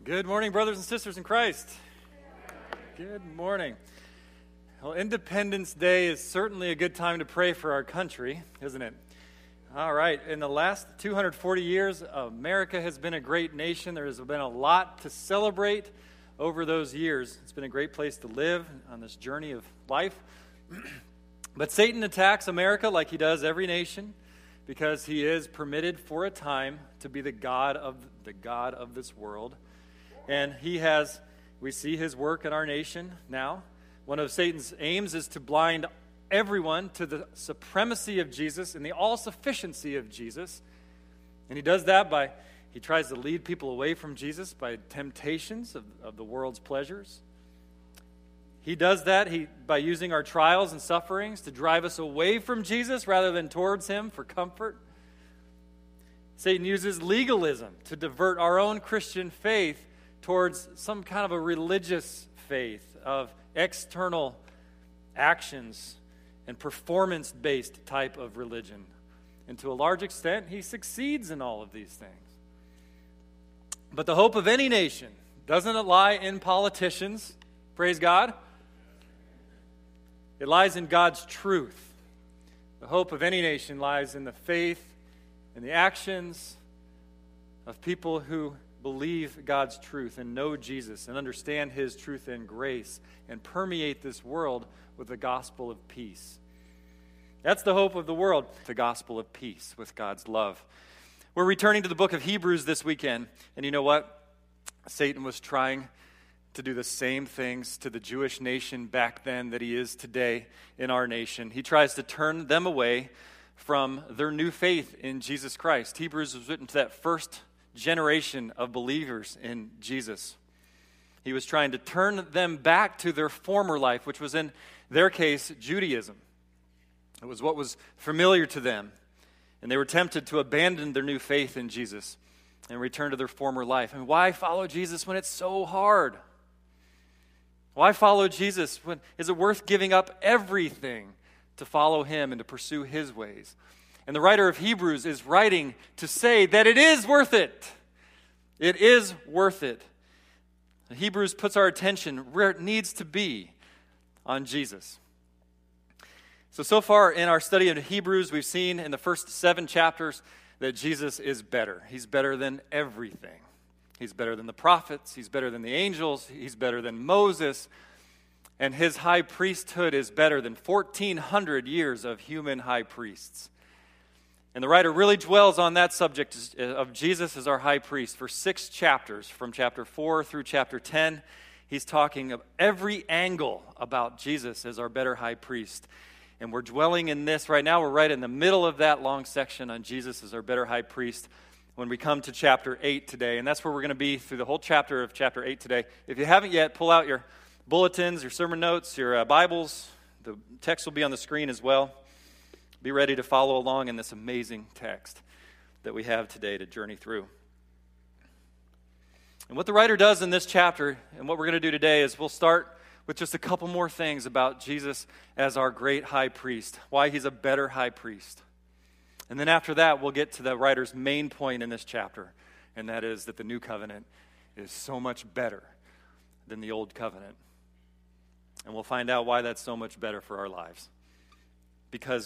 Good morning, brothers and sisters in Christ. Good morning. Well, Independence Day is certainly a good time to pray for our country, isn't it? All right. In the last 240 years, America has been a great nation. There has been a lot to celebrate over those years. It's been a great place to live on this journey of life. But Satan attacks America like he does every nation because he is permitted for a time to be the god of this world. And we see his work in our nation now. One of Satan's aims is to blind everyone to the supremacy of Jesus and the all-sufficiency of Jesus. And he does that he tries to lead people away from Jesus by temptations of the world's pleasures. He does that by using our trials and sufferings to drive us away from Jesus rather than towards him for comfort. Satan uses legalism to divert our own Christian faith towards some kind of a religious faith of external actions and performance-based type of religion. And to a large extent, he succeeds in all of these things. But the hope of any nation doesn't lie in politicians, praise God. It lies in God's truth. The hope of any nation lies in the faith and the actions of people who believe God's truth and know Jesus and understand his truth and grace and permeate this world with the gospel of peace. That's the hope of the world, the gospel of peace with God's love. We're returning to the book of Hebrews this weekend, and you know what? Satan was trying to do the same things to the Jewish nation back then that he is today in our nation. He tries to turn them away from their new faith in Jesus Christ. Hebrews was written to that first generation of believers in Jesus. He was trying to turn them back to their former life, which was in their case Judaism. It was what was familiar to them, and they were tempted to abandon their new faith in Jesus and return to their former life. And why follow Jesus when it's so hard? Why follow Jesus when is it worth giving up everything to follow him and to pursue his ways? And the writer of Hebrews is writing to say that it is worth it. It is worth it. Hebrews puts our attention where it needs to be, on Jesus. So far in our study of Hebrews, we've seen in the first 7 chapters that Jesus is better. He's better than everything. He's better than the prophets. He's better than the angels. He's better than Moses. And his high priesthood is better than 1,400 years of human high priests. And the writer really dwells on that subject of Jesus as our high priest for 6 chapters, from chapter 4 through chapter 10. He's talking of every angle about Jesus as our better high priest. And we're dwelling in this right now. We're right in the middle of that long section on Jesus as our better high priest when we come to chapter 8 today. And that's where we're going to be through the whole chapter of chapter 8 today. If you haven't yet, pull out your bulletins, your sermon notes, your Bibles. The text will be on the screen as well. Be ready to follow along in this amazing text that we have today to journey through. And what the writer does in this chapter, and what we're going to do today, is we'll start with just a couple more things about Jesus as our great high priest, why he's a better high priest. And then after that, we'll get to the writer's main point in this chapter, and that is that the new covenant is so much better than the old covenant. And we'll find out why that's so much better for our lives. Because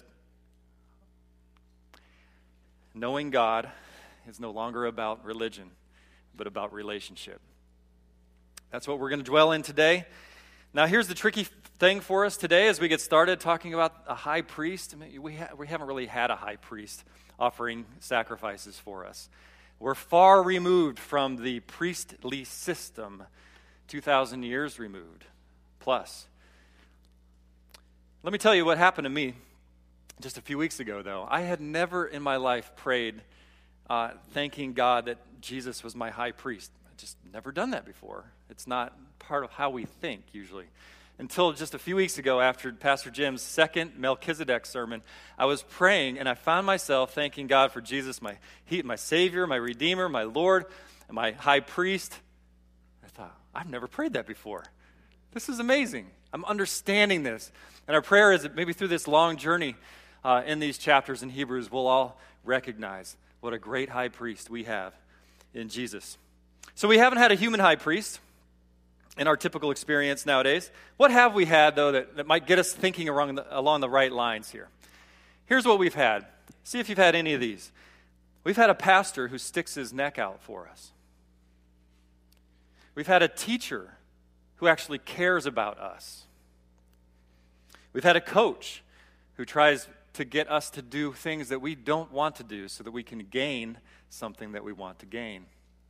knowing God is no longer about religion, but about relationship. That's what we're going to dwell in today. Now, here's the tricky thing for us today as we get started talking about a high priest. I mean, we haven't really had a high priest offering sacrifices for us. We're far removed from the priestly system, 2,000 years removed, plus. Let me tell you what happened to me just a few weeks ago, though. I had never in my life prayed thanking God that Jesus was my high priest. I'd just never done that before. It's not part of how we think, usually. Until just a few weeks ago, after Pastor Jim's second Melchizedek sermon, I was praying, and I found myself thanking God for Jesus, my Savior, my Redeemer, my Lord, and my high priest. I thought, I've never prayed that before. This is amazing. I'm understanding this. And our prayer is that maybe through this long journey in these chapters in Hebrews, we'll all recognize what a great high priest we have in Jesus. So we haven't had a human high priest in our typical experience nowadays. What have we had, though, that might get us thinking along the right lines here? Here's what we've had. See if you've had any of these. We've had a pastor who sticks his neck out for us. We've had a teacher who actually cares about us. We've had a coach who tries to get us to do things that we don't want to do so that we can gain something that we want to gain.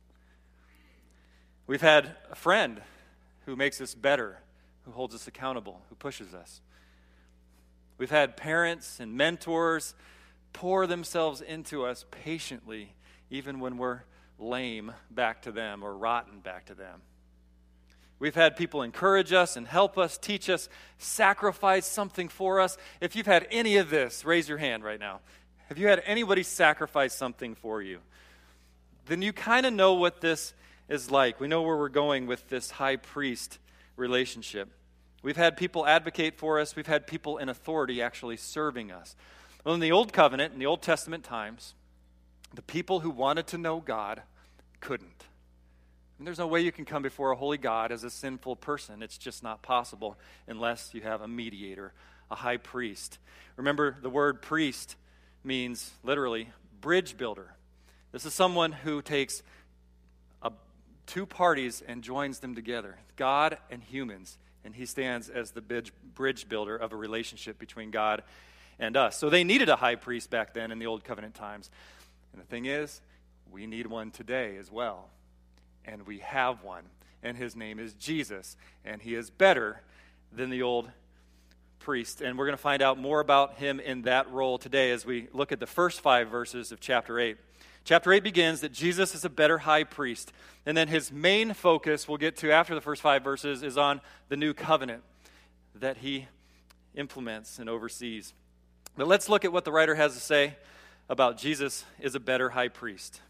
We've had a friend who makes us better, who holds us accountable, who pushes us. We've had parents and mentors pour themselves into us patiently, even when we're lame back to them or rotten back to them. We've had people encourage us and help us, teach us, sacrifice something for us. If you've had any of this, raise your hand right now. Have you had anybody sacrifice something for you? Then you kind of know what this is like. We know where we're going with this high priest relationship. We've had people advocate for us. We've had people in authority actually serving us. Well, in the Old Covenant, in the Old Testament times, the people who wanted to know God couldn't. And there's no way you can come before a holy God as a sinful person. It's just not possible unless you have a mediator, a high priest. Remember, the word priest means literally bridge builder. This is someone who takes two parties and joins them together, God and humans, and he stands as the bridge builder of a relationship between God and us. So they needed a high priest back then in the Old Covenant times. And the thing is, we need one today as well. And we have one, and his name is Jesus, and he is better than the old priest. And we're going to find out more about him in that role today as we look at the first 5 verses of chapter 8. Chapter 8 begins that Jesus is a better high priest, and then his main focus, we'll get to after the first 5 verses, is on the new covenant that he implements and oversees. But let's look at what the writer has to say about Jesus is a better high priest.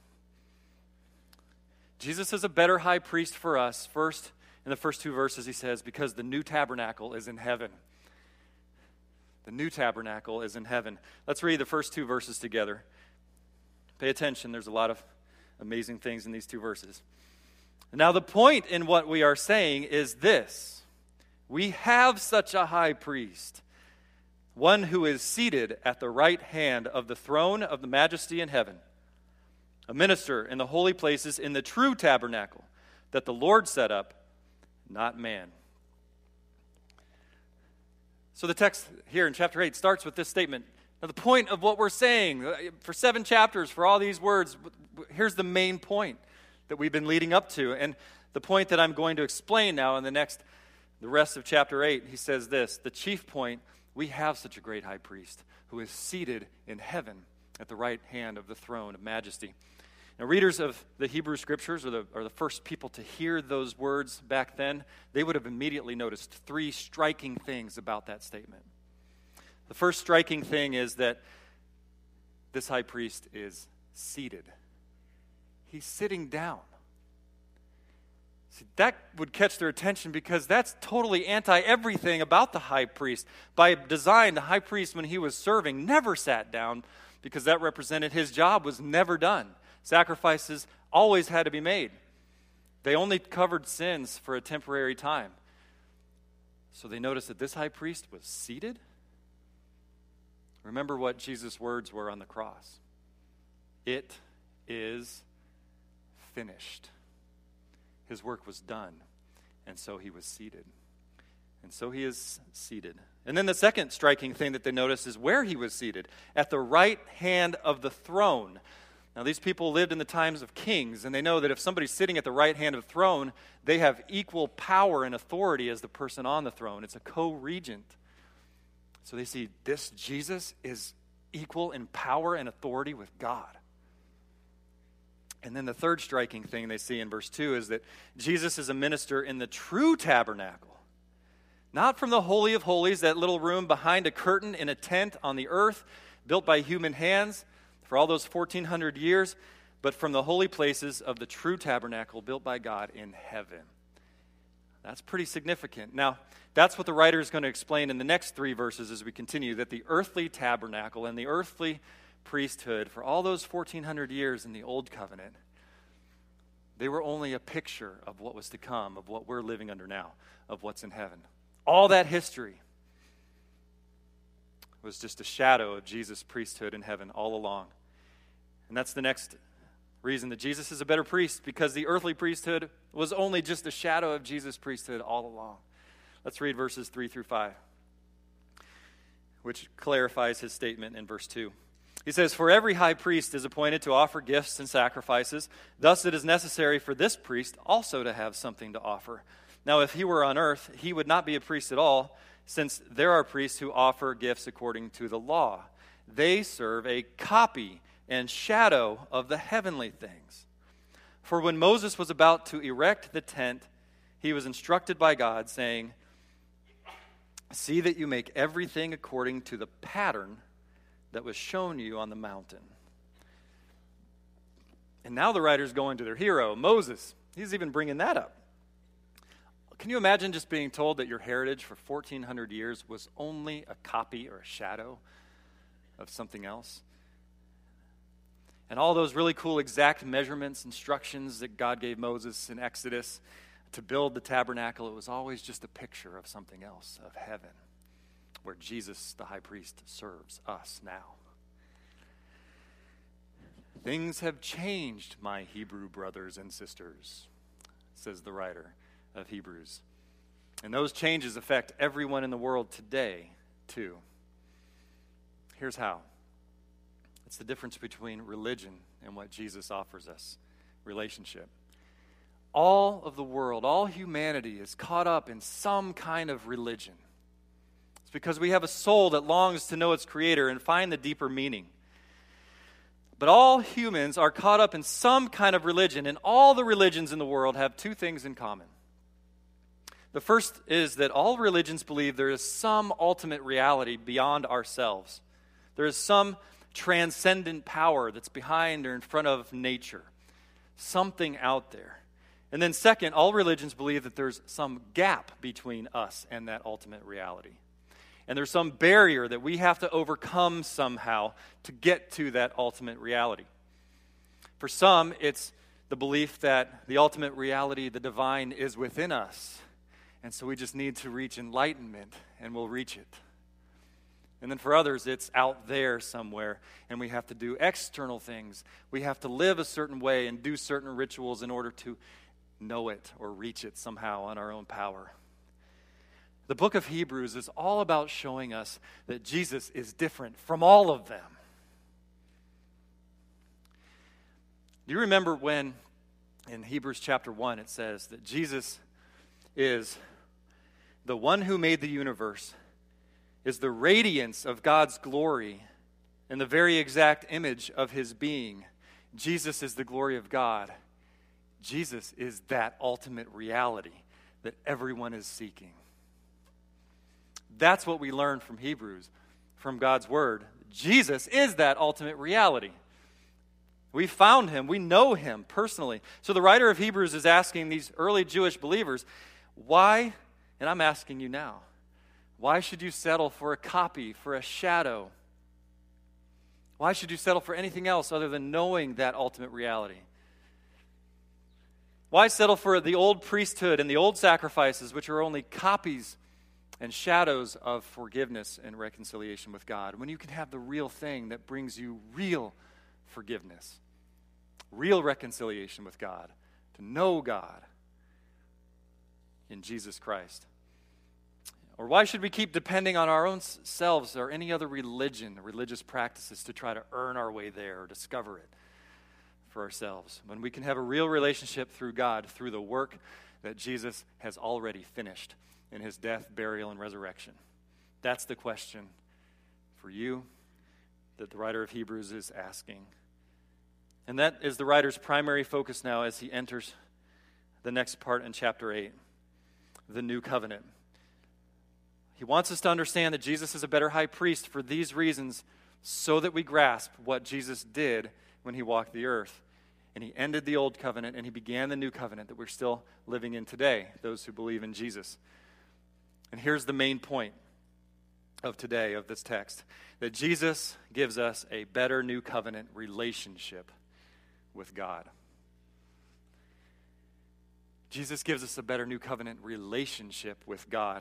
Jesus is a better high priest for us. First, in the first 2 verses, he says, because the new tabernacle is in heaven. The new tabernacle is in heaven. Let's read the first 2 verses together. Pay attention. There's a lot of amazing things in these 2 verses. Now, the point in what we are saying is this. We have such a high priest, one who is seated at the right hand of the throne of the majesty in heaven, a minister in the holy places in the true tabernacle that the Lord set up, not man. So the text here in chapter 8 starts with this statement. Now the point of what we're saying, for 7 chapters, for all these words, here's the main point that we've been leading up to. And the point that I'm going to explain now in the rest of chapter 8, he says this, the chief point, we have such a great high priest who is seated in heaven at the right hand of the throne of majesty. Now, readers of the Hebrew Scriptures are the first people to hear those words back then. They would have immediately noticed 3 striking things about that statement. The first striking thing is that this high priest is seated. He's sitting down. See, that would catch their attention because that's totally anti-everything about the high priest. By design, the high priest, when he was serving, never sat down because that represented his job was never done. Sacrifices always had to be made. They only covered sins for a temporary time. So they noticed that this high priest was seated. Remember what Jesus' words were on the cross. It is finished. His work was done, and so he was seated. And so he is seated. And then the second striking thing that they notice is where he was seated, at the right hand of the throne. Now, these people lived in the times of kings, and they know that if somebody's sitting at the right hand of the throne, they have equal power and authority as the person on the throne. It's a co-regent. So they see this Jesus is equal in power and authority with God. And then the third striking thing they see in verse 2 is that Jesus is a minister in the true tabernacle. Not from the Holy of Holies, that little room behind a curtain in a tent on the earth built by human hands for all those 1,400 years, but from the holy places of the true tabernacle built by God in heaven. That's pretty significant. Now, that's what the writer is going to explain in the next 3 verses as we continue, that the earthly tabernacle and the earthly priesthood for all those 1,400 years in the Old Covenant, They were only a picture of what was to come, of what we're living under now, of what's in heaven. All that history was just a shadow of Jesus' priesthood in heaven all along. And that's the next reason that Jesus is a better priest, because the earthly priesthood was only just a shadow of Jesus' priesthood all along. Let's read verses 3 through 5, which clarifies his statement in verse 2. He says, "For every high priest is appointed to offer gifts and sacrifices. Thus it is necessary for this priest also to have something to offer. Now if he were on earth, he would not be a priest at all, since there are priests who offer gifts according to the law. They serve a copy and shadow of the heavenly things. For when Moses was about to erect the tent, he was instructed by God, saying, 'See that you make everything according to the pattern that was shown you on the mountain.'" And now the writer's going to their hero, Moses. He's even bringing that up. Can you imagine just being told that your heritage for 1,400 years was only a copy or a shadow of something else? And all those really cool exact measurements, instructions that God gave Moses in Exodus to build the tabernacle, it was always just a picture of something else, of heaven, where Jesus, the high priest, serves us now. "Things have changed, my Hebrew brothers and sisters," says the writer of Hebrews. And those changes affect everyone in the world today, too. Here's how. It's the difference between religion and what Jesus offers us, relationship. All of the world, all humanity is caught up in some kind of religion. It's because we have a soul that longs to know its creator and find the deeper meaning. But all humans are caught up in some kind of religion, and all the religions in the world have two things in common. The first is that all religions believe there is some ultimate reality beyond ourselves. There is some transcendent power that's behind or in front of nature. Something out there. And then second, all religions believe that there's some gap between us and that ultimate reality. And there's some barrier that we have to overcome somehow to get to that ultimate reality. For some, it's the belief that the ultimate reality, the divine, is within us. And so we just need to reach enlightenment, and we'll reach it. And then for others, it's out there somewhere, and we have to do external things. We have to live a certain way and do certain rituals in order to know it or reach it somehow on our own power. The book of Hebrews is all about showing us that Jesus is different from all of them. Do you remember when in Hebrews chapter 1 it says that Jesus is the one who made the universe, is the radiance of God's glory and the very exact image of his being. Jesus is the glory of God. Jesus is that ultimate reality that everyone is seeking. That's what we learn from Hebrews, from God's word. Jesus is that ultimate reality. We found him. We know him personally. So the writer of Hebrews is asking these early Jewish believers, why, and I'm asking you now, why should you settle for a copy, for a shadow? Why should you settle for anything else other than knowing that ultimate reality? Why settle for the old priesthood and the old sacrifices, which are only copies and shadows of forgiveness and reconciliation with God, when you can have the real thing that brings you real forgiveness, real reconciliation with God, to know God in Jesus Christ? Or why should we keep depending on our own selves or any other religion, religious practices to try to earn our way there or discover it for ourselves, when we can have a real relationship through God, through the work that Jesus has already finished in his death, burial, and resurrection? That's the question for you that the writer of Hebrews is asking. And that is the writer's primary focus now as he enters the next part in chapter 8, the new covenant. He wants us to understand that Jesus is a better high priest for these reasons, so that we grasp what Jesus did when he walked the earth. And he ended the old covenant and he began the new covenant that we're still living in today, those who believe in Jesus. And here's the main point of today, of this text, that Jesus gives us a better new covenant relationship with God. Jesus gives us a better new covenant relationship with God.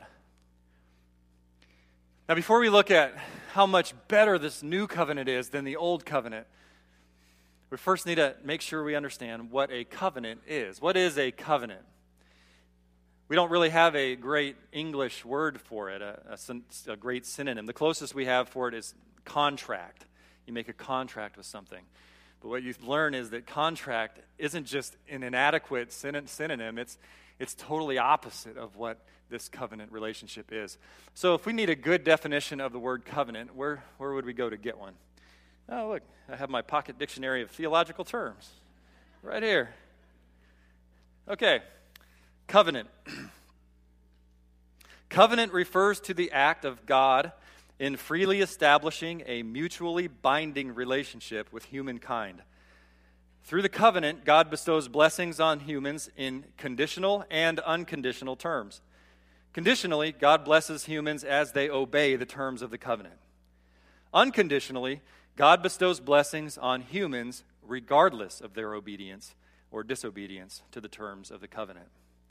Now, before we look at how much better this new covenant is than the old covenant, we first need to make sure we understand what a covenant is. What is a covenant? We don't really have a great English word for it, a great synonym. The closest we have for it is contract. You make a contract with something. But what you learn is that contract isn't just an inadequate synonym. It's totally opposite of what this covenant relationship is. So if we need a good definition of the word covenant, where would we go to get one? Oh, look, I have my pocket dictionary of theological terms right here. Okay, covenant. Covenant refers to the act of God in freely establishing a mutually binding relationship with humankind. Through the covenant, God bestows blessings on humans in conditional and unconditional terms. Conditionally, God blesses humans as they obey the terms of the covenant. Unconditionally, God bestows blessings on humans regardless of their obedience or disobedience to the terms of the covenant.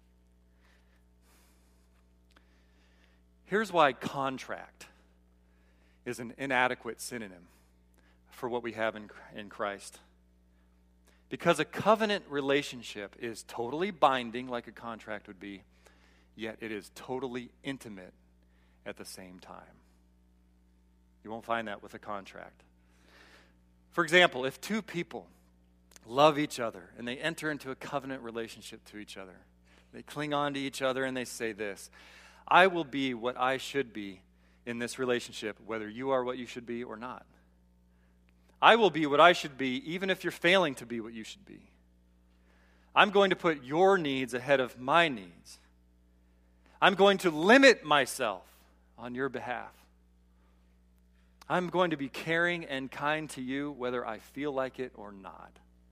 Here's why contract is an inadequate synonym for what we have in Christ. Because a covenant relationship is totally binding, like a contract would be, yet it is totally intimate at the same time. You won't find that with a contract. For example, if two people love each other and they enter into a covenant relationship to each other, they cling on to each other and they say this, I will be what I should be in this relationship, whether you are what you should be or not. I will be what I should be, even if you're failing to be what you should be. I'm going to put your needs ahead of my needs. I'm going to limit myself on your behalf. I'm going to be caring and kind to you, whether I feel like it or not.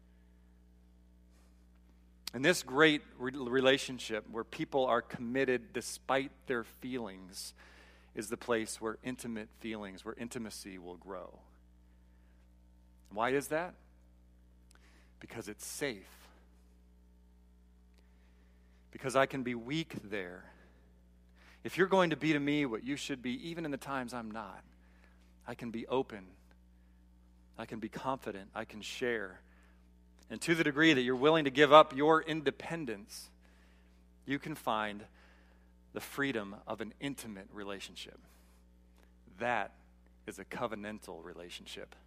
And this great relationship where people are committed despite their feelings is the place where intimate feelings, where intimacy will grow. Why is that? Because it's safe. Because I can be weak there. If you're going to be to me what you should be, even in the times I'm not, I can be open. I can be confident. I can share. And to the degree that you're willing to give up your independence, you can find the freedom of an intimate relationship. That is a covenantal relationship.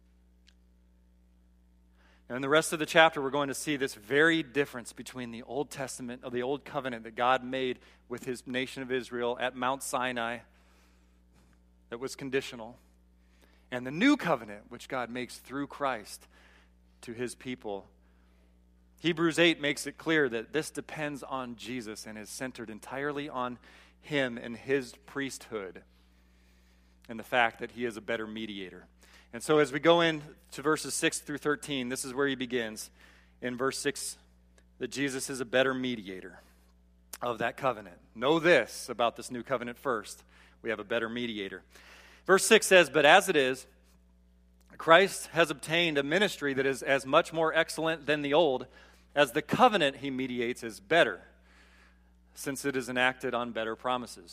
And in the rest of the chapter, we're going to see this very difference between the Old Testament, or the Old Covenant that God made with his nation of Israel at Mount Sinai, that was conditional, and the New Covenant, which God makes through Christ to his people. Hebrews 8 makes it clear that this depends on Jesus and is centered entirely on him and his priesthood and the fact that he is a better mediator. And so as we go into verses 6 through 13, this is where he begins. In verse 6, that Jesus is a better mediator of that covenant. Know this about this new covenant first. We have a better mediator. Verse 6 says, but as it is, Christ has obtained a ministry that is as much more excellent than the old, as the covenant he mediates is better, since it is enacted on better promises.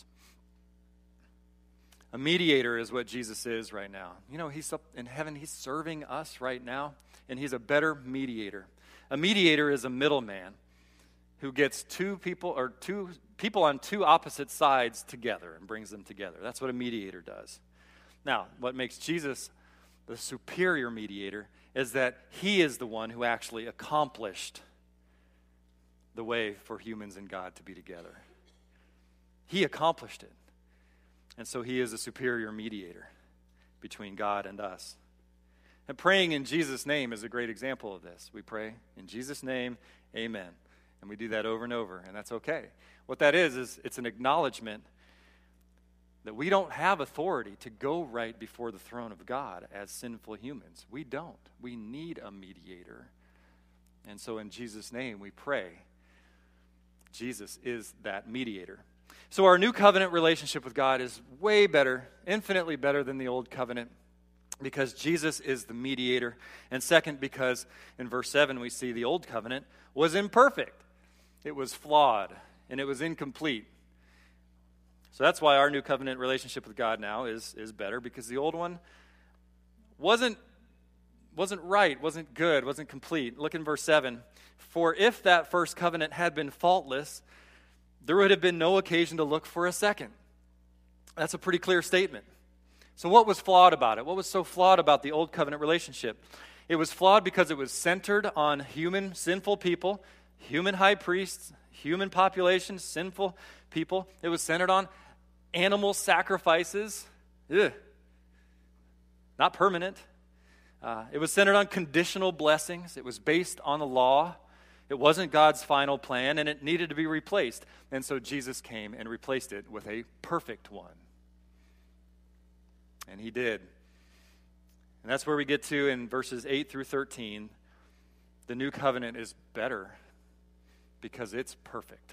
A mediator is what Jesus is right now. You know, he's up in heaven, he's serving us right now, and he's a better mediator. A mediator is a middleman who gets two people on two opposite sides together and brings them together. That's what a mediator does. Now, what makes Jesus the superior mediator is that he is the one who actually accomplished the way for humans and God to be together. He accomplished it. And so he is a superior mediator between God and us. And praying in Jesus' name is a great example of this. We pray in Jesus' name, amen. And we do that over and over, and that's okay. What that is it's an acknowledgement that we don't have authority to go right before the throne of God as sinful humans. We don't. We need a mediator. And so in Jesus' name we pray. Jesus is that mediator. So our new covenant relationship with God is way better, infinitely better than the old covenant, because Jesus is the mediator. And second, because in verse 7 we see the old covenant was imperfect. it was flawed, and it was incomplete. So that's why our new covenant relationship with God now is better, because the old one wasn't right, wasn't good, wasn't complete. Look in verse 7. For if that first covenant had been faultless, there would have been no occasion to look for a second. That's a pretty clear statement. So what was flawed about it? What was so flawed about the old covenant relationship? It was flawed because it was centered on human, sinful people, human high priests, human population, sinful people. It was centered on animal sacrifices. Ugh. Not permanent. It was centered on conditional blessings. It was based on the law. It wasn't God's final plan, and it needed to be replaced. And so Jesus came and replaced it with a perfect one. And he did. And that's where we get to in verses 8 through 13. The new covenant is better because it's perfect.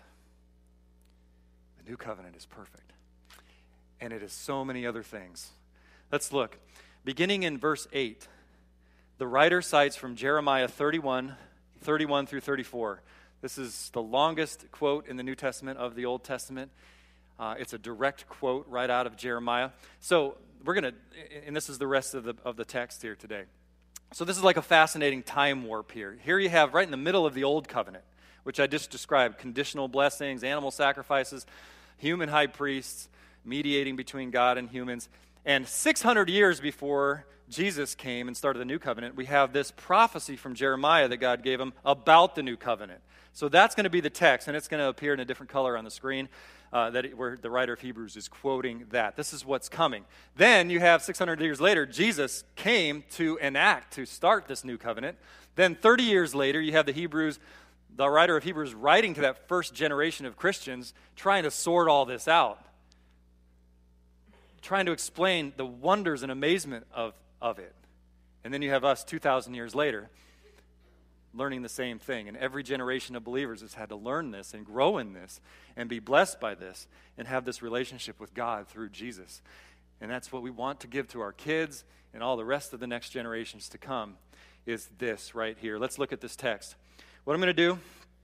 The new covenant is perfect. And it is so many other things. Let's look. Beginning in verse 8, the writer cites from Jeremiah 31 through 34. This is the longest quote in the New Testament of the Old Testament. It's a direct quote right out of Jeremiah. So we're going to, and this is the rest of the text here today. So this is like a fascinating time warp here. Here you have right in the middle of the Old Covenant, which I just described, conditional blessings, animal sacrifices, human high priests, mediating between God and humans. And 600 years before Jesus came and started the new covenant, we have this prophecy from Jeremiah that God gave him about the new covenant. So that's going to be the text, and it's going to appear in a different color on the screen, where the writer of Hebrews is quoting that. This is what's coming. Then you have 600 years later, Jesus came to enact, to start this new covenant. Then 30 years later, you have the writer of Hebrews writing to that first generation of Christians, trying to sort all this out, trying to explain the wonders and amazement of it. And then you have us 2,000 years later learning the same thing. And every generation of believers has had to learn this and grow in this and be blessed by this and have this relationship with God through Jesus. And that's what we want to give to our kids and all the rest of the next generations to come, is this right here. Let's look at this text. What I'm going to do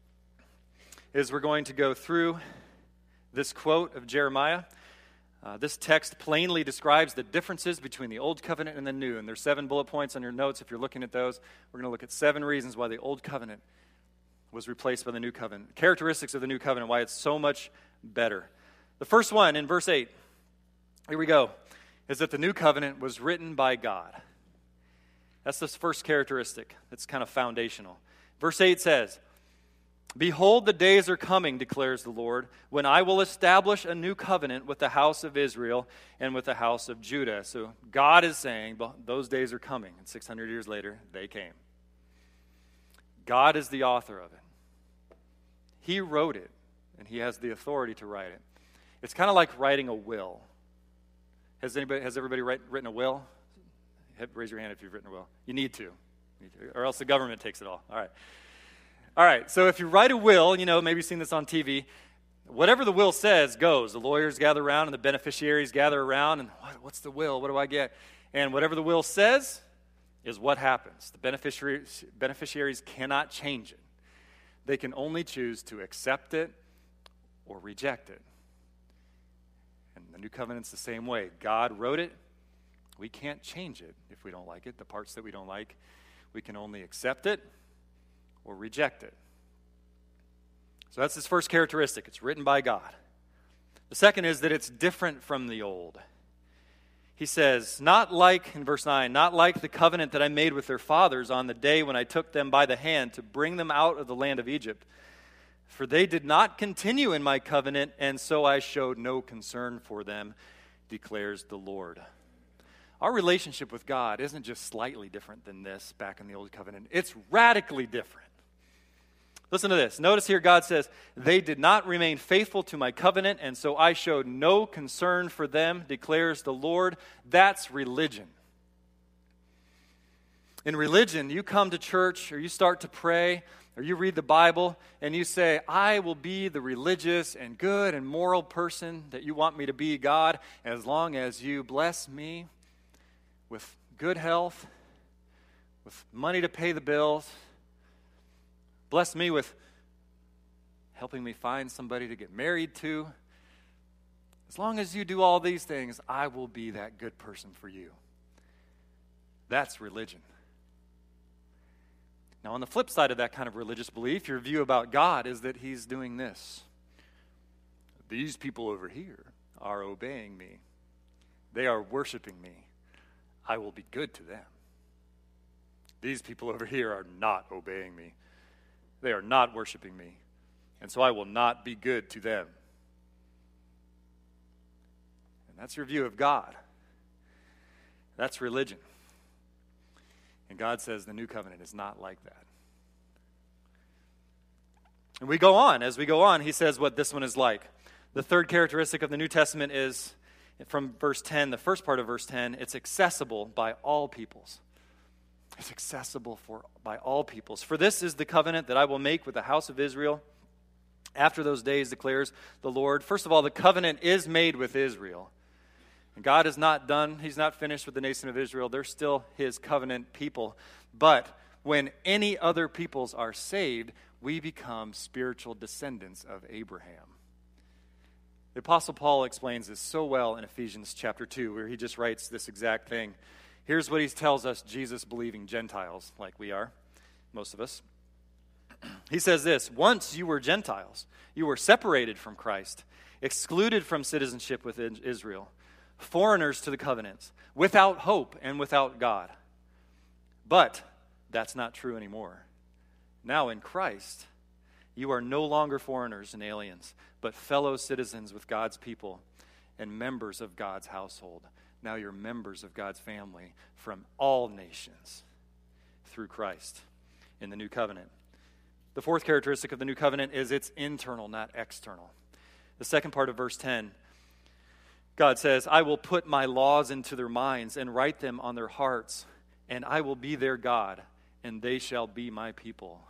is we're going to go through this quote of Jeremiah. This text plainly describes the differences between the Old Covenant and the New. And there's 7 bullet points on your notes if you're looking at those. We're going to look at 7 reasons why the Old Covenant was replaced by the New Covenant. Characteristics of the New Covenant, why it's so much better. The first one in verse 8, here we go, is that the New Covenant was written by God. That's the first characteristic. That's kind of foundational. Verse 8 says, "Behold, the days are coming, declares the Lord, when I will establish a new covenant with the house of Israel and with the house of Judah." So God is saying those days are coming, and 600 years later, they came. God is the author of it. He wrote it, and he has the authority to write it. It's kind of like writing a will. Has everybody written a will? Raise your hand if you've written a will. You need to, or else the government takes it all. All right, so if you write a will, maybe you've seen this on TV, whatever the will says goes. The lawyers gather around and the beneficiaries gather around, and what's the will? What do I get? And whatever the will says is what happens. The beneficiaries cannot change it. They can only choose to accept it or reject it. And the New Covenant's the same way. God wrote it. We can't change it if we don't like it. The parts that we don't like, we can only accept it or reject it. So that's his first characteristic. It's written by God. The second is that it's different from the old. He says, in verse 9, not like the covenant that I made with their fathers on the day when I took them by the hand to bring them out of the land of Egypt. For they did not continue in my covenant, and so I showed no concern for them, declares the Lord. Our relationship with God isn't just slightly different than this back in the Old Covenant. It's radically different. Listen to this. Notice here God says, they did not remain faithful to my covenant, and so I showed no concern for them, declares the Lord. That's religion. In religion, you come to church, or you start to pray, or you read the Bible, and you say, I will be the religious and good and moral person that you want me to be, God, as long as you bless me with good health, with money to pay the bills. Bless me with helping me find somebody to get married to. As long as you do all these things, I will be that good person for you. That's religion. Now, on the flip side of that kind of religious belief, your view about God is that he's doing this. These people over here are obeying me. They are worshiping me. I will be good to them. These people over here are not obeying me. They are not worshiping me. And so I will not be good to them. And that's your view of God. That's religion. And God says the new covenant is not like that. And we go on. As we go on, he says what this one is like. The third characteristic of the New Testament is, from verse 10, the first part of verse 10, it's accessible by all peoples. It's accessible by all peoples. For this is the covenant that I will make with the house of Israel after those days, declares the Lord. First of all, the covenant is made with Israel. And God is not done. He's not finished with the nation of Israel. They're still his covenant people. But when any other peoples are saved, we become spiritual descendants of Abraham. The Apostle Paul explains this so well in Ephesians chapter 2, where he just writes this exact thing. Here's what he tells us Jesus-believing Gentiles, like we are, most of us. He says this: once you were Gentiles, you were separated from Christ, excluded from citizenship with Israel, foreigners to the covenants, without hope and without God. But that's not true anymore. Now in Christ, you are no longer foreigners and aliens, but fellow citizens with God's people and members of God's household. Now you're members of God's family from all nations through Christ in the new covenant. The fourth characteristic of the new covenant is it's internal, not external. The second part of verse 10, God says, I will put my laws into their minds and write them on their hearts, and I will be their God, and they shall be my people.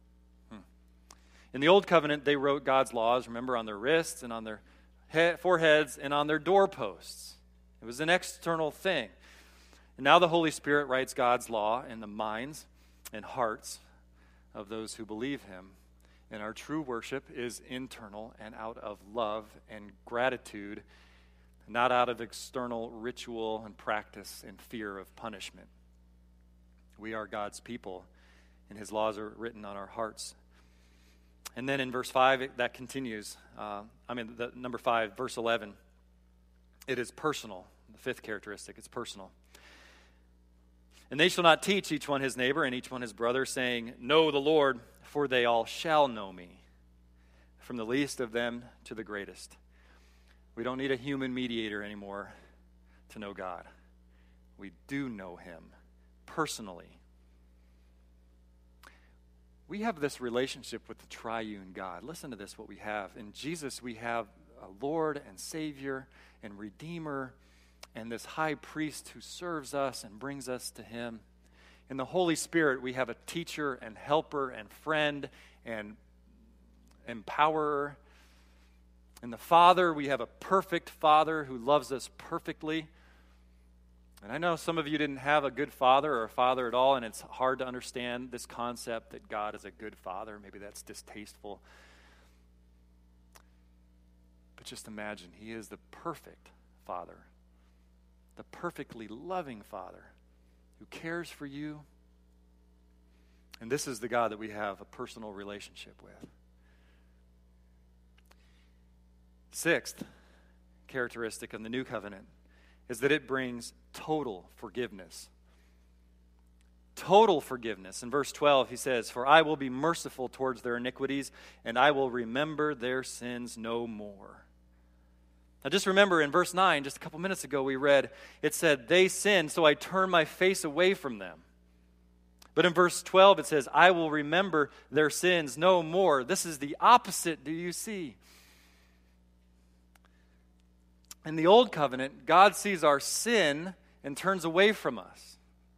In the old covenant, they wrote God's laws, remember, on their wrists and on their foreheads and on their doorposts. It was an external thing. And now the Holy Spirit writes God's law in the minds and hearts of those who believe him. And our true worship is internal and out of love and gratitude, not out of external ritual and practice and fear of punishment. We are God's people, and his laws are written on our hearts. And then in verse 5, that continues. Number 5, verse 11. It is personal. The fifth characteristic, it's personal. And they shall not teach each one his neighbor and each one his brother, saying, Know the Lord, for they all shall know me, from the least of them to the greatest. We don't need a human mediator anymore to know God. We do know him personally. We have this relationship with the triune God. Listen to this, what we have. In Jesus, we have a Lord and Savior and Redeemer and this high priest who serves us and brings us to him. In the Holy Spirit, we have a teacher and helper and friend and empowerer. In the Father, we have a perfect Father who loves us perfectly. And I know some of you didn't have a good father or a father at all, and it's hard to understand this concept that God is a good father. Maybe that's distasteful. But just imagine, he is the perfect Father, the perfectly loving Father who cares for you. And this is the God that we have a personal relationship with. Sixth characteristic of the new covenant is that it brings total forgiveness. Total forgiveness. In verse 12, he says, For I will be merciful towards their iniquities, and I will remember their sins no more. Now just remember in verse 9, just a couple minutes ago we read, it said, They sinned, so I turn my face away from them. But in verse 12 it says, I will remember their sins no more. This is the opposite, do you see? In the old covenant, God sees our sin and turns away from us.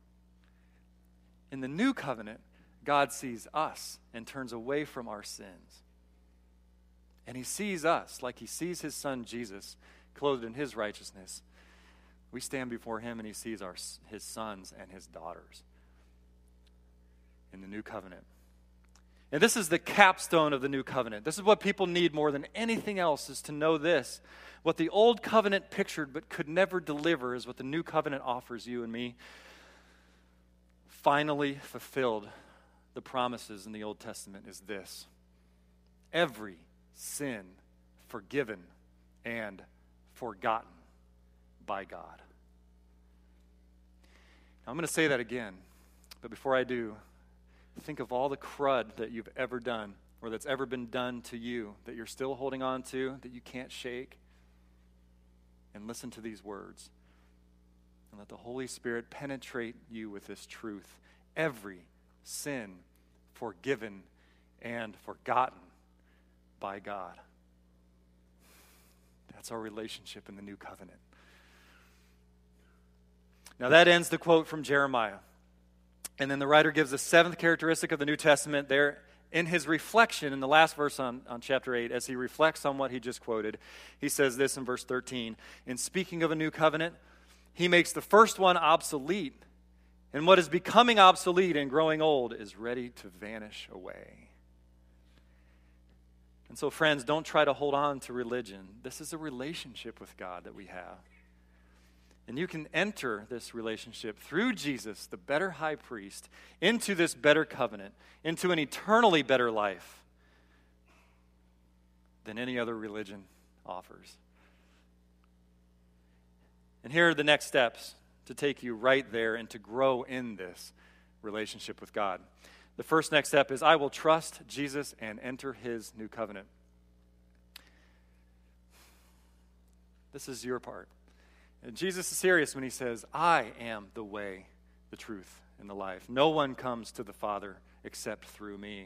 In the new covenant, God sees us and turns away from our sins. And he sees us like he sees his son Jesus clothed in his righteousness. We stand before him and he sees his sons and his daughters in the new covenant. And this is the capstone of the new covenant. This is what people need more than anything else, is to know this. What the old covenant pictured but could never deliver is what the new covenant offers you and me. Finally fulfilled, the promises in the Old Testament is this: every sin forgiven and forgotten by God. Now, I'm going to say that again, but before I do, think of all the crud that you've ever done, or that's ever been done to you, that you're still holding on to, that you can't shake, and listen to these words. And let the Holy Spirit penetrate you with this truth. Every sin forgiven and forgotten by God. That's our relationship in the new covenant. Now that ends the quote from Jeremiah. And then the writer gives the seventh characteristic of the New Testament there in his reflection in the last verse on chapter 8. As he reflects on what he just quoted, he says this in verse 13. In speaking of a new covenant, he makes the first one obsolete. And what is becoming obsolete and growing old is ready to vanish away. And so, friends, don't try to hold on to religion. This is a relationship with God that we have. And you can enter this relationship through Jesus, the better high priest, into this better covenant, into an eternally better life than any other religion offers. And here are the next steps to take you right there and to grow in this relationship with God. The first next step is I will trust Jesus and enter his new covenant. This is your part. And Jesus is serious when he says, I am the way, the truth, and the life. No one comes to the Father except through me.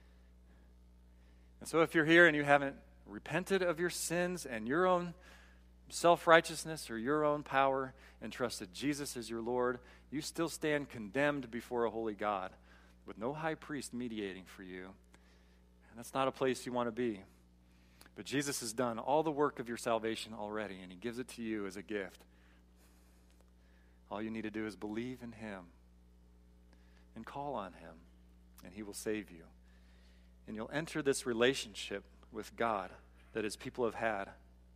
And so if you're here and you haven't repented of your sins and your own self-righteousness or your own power and trusted Jesus as your Lord, you still stand condemned before a holy God with no high priest mediating for you. And that's not a place you want to be. But Jesus has done all the work of your salvation already, and he gives it to you as a gift. All you need to do is believe in him and call on him, and he will save you. And you'll enter this relationship with God that his people have had.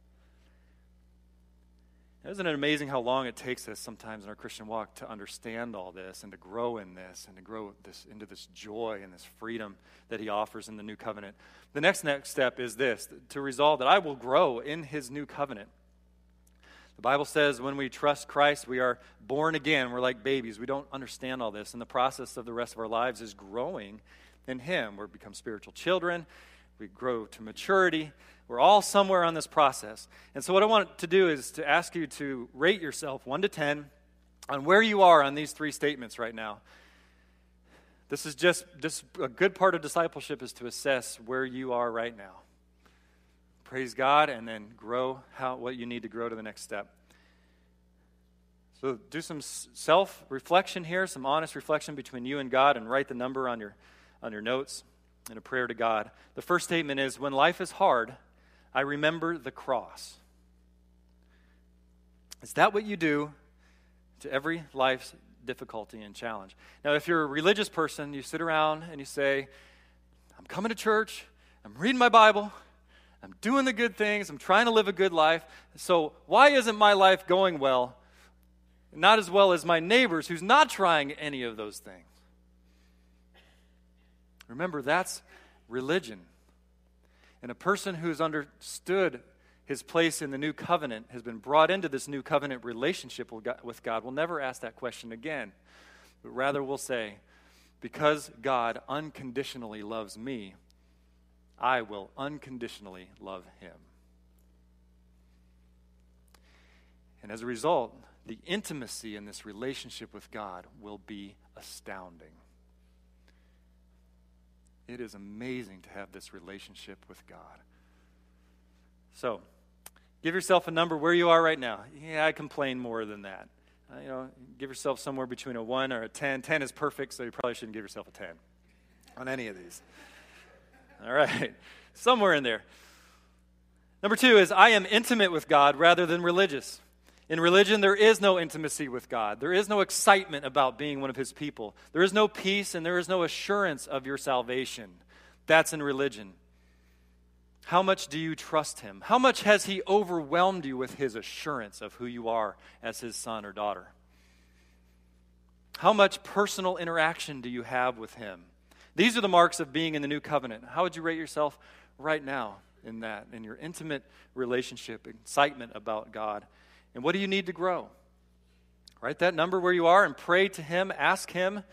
Isn't it amazing how long it takes us sometimes in our Christian walk to understand all this and to grow in this and to grow this into this joy and this freedom that he offers in the new covenant? The next step is this, to resolve that I will grow in his new covenant. The Bible says when we trust Christ, we are born again. We're like babies. We don't understand all this. And the process of the rest of our lives is growing in him. We become spiritual children. We grow to maturity. We're all somewhere on this process. And so what I want to do is to ask you to rate yourself 1 to 10 on where you are on these three statements right now. This is just a good part of discipleship is to assess where you are right now. Praise God, and then grow what you need to grow to the next step. So do some self-reflection here, some honest reflection between you and God, and write the number on your notes and a prayer to God. The first statement is, when life is hard, I remember the cross. Is that what you do to every life's difficulty and challenge? Now, if you're a religious person, you sit around and you say, I'm coming to church, I'm reading my Bible, I'm doing the good things, I'm trying to live a good life, so why isn't my life going well? Not as well as my neighbor's who's not trying any of those things. Remember, that's religion. And a person who's understood his place in the new covenant, has been brought into this new covenant relationship with God, will never ask that question again. But rather will say, because God unconditionally loves me, I will unconditionally love him. And as a result, the intimacy in this relationship with God will be astounding. It is amazing to have this relationship with God. So, give yourself a number where you are right now. Yeah, I complain more than that. Give yourself somewhere between a 1 or a 10. 10 is perfect, so you probably shouldn't give yourself a 10 on any of these. All right, somewhere in there. Number 2 is I am intimate with God rather than religious. In religion, there is no intimacy with God. There is no excitement about being one of his people. There is no peace and there is no assurance of your salvation. That's in religion. How much do you trust him? How much has he overwhelmed you with his assurance of who you are as his son or daughter? How much personal interaction do you have with him? These are the marks of being in the new covenant. How would you rate yourself right now in that, in your intimate relationship, excitement about God? And what do you need to grow? Write that number where you are and pray to him, ask him,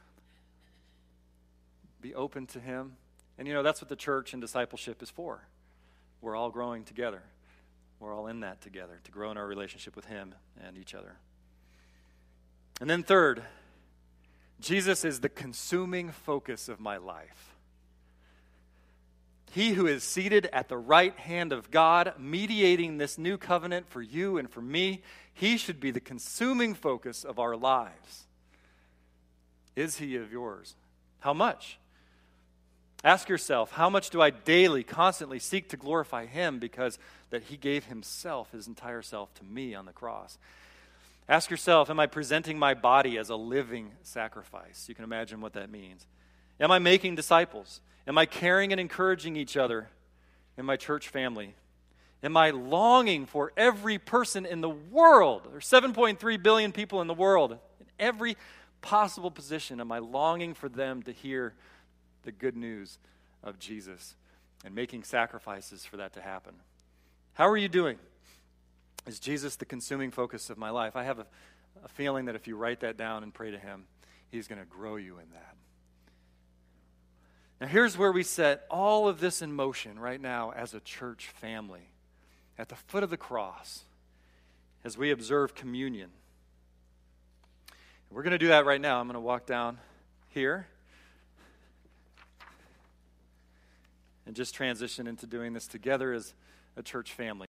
be open to him. And that's what the church and discipleship is for. We're all growing together. We're all in that together to grow in our relationship with him and each other. And then third, Jesus is the consuming focus of my life. He who is seated at the right hand of God, mediating this new covenant for you and for me, he should be the consuming focus of our lives. Is he of yours? How much? Ask yourself, how much do I daily, constantly seek to glorify him because that he gave himself, his entire self, to me on the cross? Ask yourself, am I presenting my body as a living sacrifice? You can imagine what that means. Am I making disciples? Am I caring and encouraging each other in my church family? Am I longing for every person in the world? There's 7.3 billion people in the world. In every possible position, am I longing for them to hear the good news of Jesus and making sacrifices for that to happen? How are you doing? Is Jesus the consuming focus of my life? I have a feeling that if you write that down and pray to him, he's going to grow you in that. Now here's where we set all of this in motion right now as a church family at the foot of the cross as we observe communion. We're going to do that right now. I'm going to walk down here and just transition into doing this together as a church family.